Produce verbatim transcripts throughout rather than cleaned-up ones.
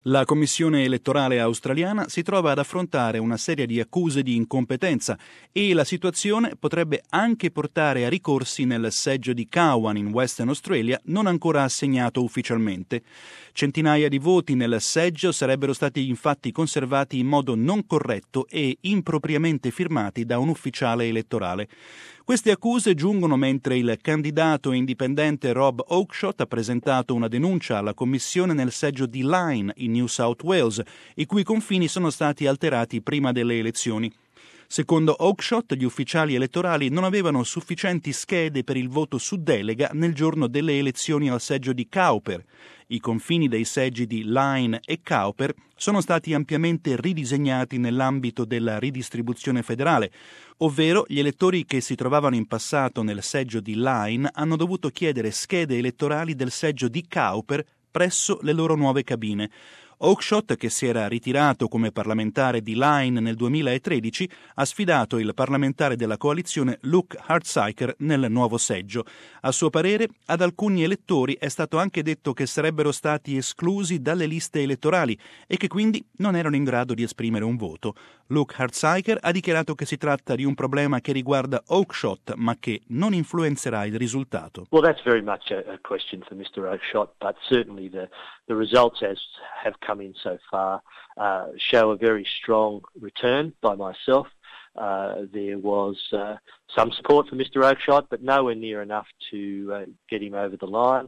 La Commissione elettorale australiana si trova ad affrontare una serie di accuse di incompetenza e la situazione potrebbe anche portare a ricorsi nel seggio di Cowan in Western Australia non ancora assegnato ufficialmente. Centinaia di voti nel seggio sarebbero stati infatti conservati in modo non corretto e impropriamente firmati da un ufficiale elettorale. Queste accuse giungono mentre il candidato indipendente Rob Oakeshott ha presentato una denuncia alla commissione nel seggio di Lyne in New South Wales, i cui confini sono stati alterati prima delle elezioni. Secondo Oakeshott, gli ufficiali elettorali non avevano sufficienti schede per il voto su delega nel giorno delle elezioni al seggio di Cowper. I confini dei seggi di Lyne e Cowper sono stati ampiamente ridisegnati nell'ambito della ridistribuzione federale, ovvero gli elettori che si trovavano in passato nel seggio di Lyne hanno dovuto chiedere schede elettorali del seggio di Cowper presso le loro nuove cabine. Oakeshott, che si era ritirato come parlamentare di Lyne nel duemilatredici, ha sfidato il parlamentare della coalizione Luke Hartsuyker nel nuovo seggio. A suo parere, ad alcuni elettori è stato anche detto che sarebbero stati esclusi dalle liste elettorali e che quindi non erano in grado di esprimere un voto. Luke Hartsuyker ha dichiarato che si tratta di un problema che riguarda Oakeshott, ma che non influenzerà il risultato. Well, that's very much a, a question for Mister Oakeshott, but certainly the, the results as have come in so far uh, show a very strong return by myself. Uh, there was uh, some support for Mister Oakeshott, but nowhere near enough to uh, get him over the line.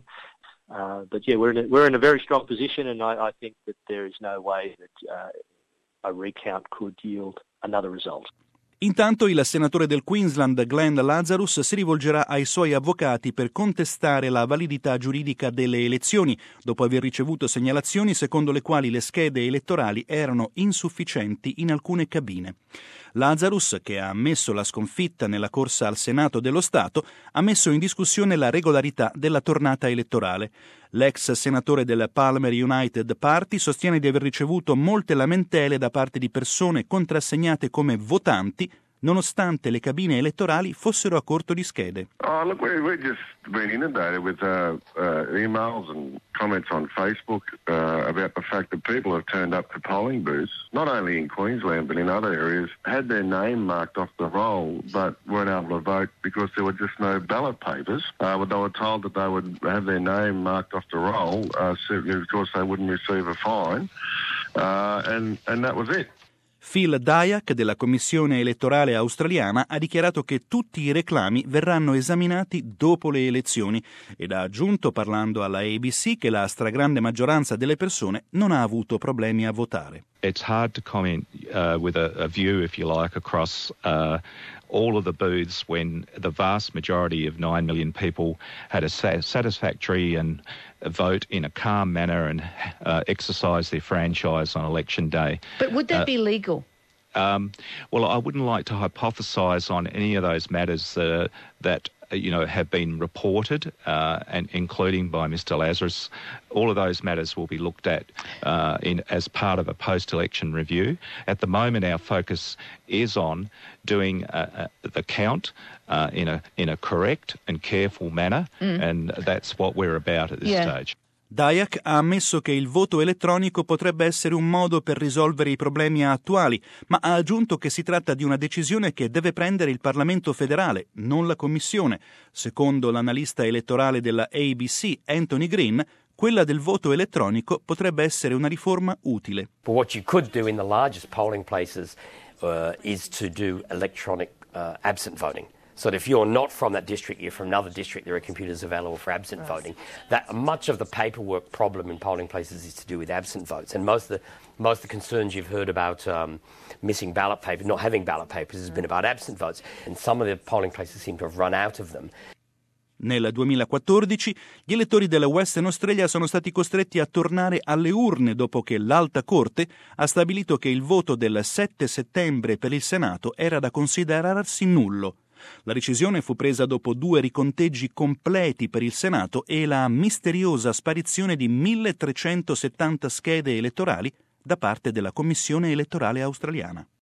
Uh, but yeah, we're in a, we're in a very strong position, and I, I think that there is no way that uh, a recount could yield another result. Intanto il senatore del Queensland Glenn Lazarus si rivolgerà ai suoi avvocati per contestare la validità giuridica delle elezioni, dopo aver ricevuto segnalazioni secondo le quali le schede elettorali erano insufficienti in alcune cabine. Lazarus, che ha ammesso la sconfitta nella corsa al Senato dello Stato, ha messo in discussione la regolarità della tornata elettorale. L'ex senatore del Palmer United Party sostiene di aver ricevuto molte lamentele da parte di persone contrassegnate come votanti, nonostante le cabine elettorali fossero a corto di schede. Oh, look, we, we've just been inundated with uh, uh, emails and comments on Facebook uh, about the fact that people have turned up to polling booths, not only in Queensland but in other areas, had their name marked off the roll but weren't able to vote because there were just no ballot papers. Uh, they were told that they would have their name marked off the roll, uh, simply because they wouldn't receive a fine, uh, and, and that was it. Phil Dyack della Commissione elettorale australiana ha dichiarato che tutti i reclami verranno esaminati dopo le elezioni ed ha aggiunto, parlando alla A B C, che la stragrande maggioranza delle persone non ha avuto problemi a votare. It's hard to comment uh, with a, a view, if you like, across uh, all of the booths when the vast majority of nine million people had a satisfactory and a vote in a calm manner and uh, exercise their franchise on election day. But would that uh, be legal? Um, well, I wouldn't like to hypothesise on any of those matters uh, that you know have been reported, uh, and including by Mister Lazarus. All of those matters will be looked at uh, in as part of a post-election review. At the moment, our focus is on doing uh, uh, the count uh, in a in a correct and careful manner, mm. and that's what we're about at this yeah. stage. Dyack ha ammesso che il voto elettronico potrebbe essere un modo per risolvere i problemi attuali, ma ha aggiunto che si tratta di una decisione che deve prendere il Parlamento federale, non la Commissione. Secondo l'analista elettorale della A B C, Anthony Green, quella del voto elettronico potrebbe essere una riforma utile. But what you could do in the largest polling places uh, is to do electronic uh, absent voting. So that if you're not from that district, you're from another district, there are computers available for absent right. voting. That much of the paperwork problem in polling places is to do with absent votes, and most of the most of the concerns you've heard about um, missing ballot papers, not having ballot papers, has been about absent votes, and some of the polling places seem to have run out of them. Nel duemilaquattordici gli elettori della Western Australia sono stati costretti a tornare alle urne dopo che l'Alta Corte ha stabilito che il voto del sette settembre per il Senato era da considerarsi nullo. La decisione fu presa dopo due riconteggi completi per il Senato e la misteriosa sparizione di milletrecentosettanta schede elettorali da parte della Commissione elettorale australiana.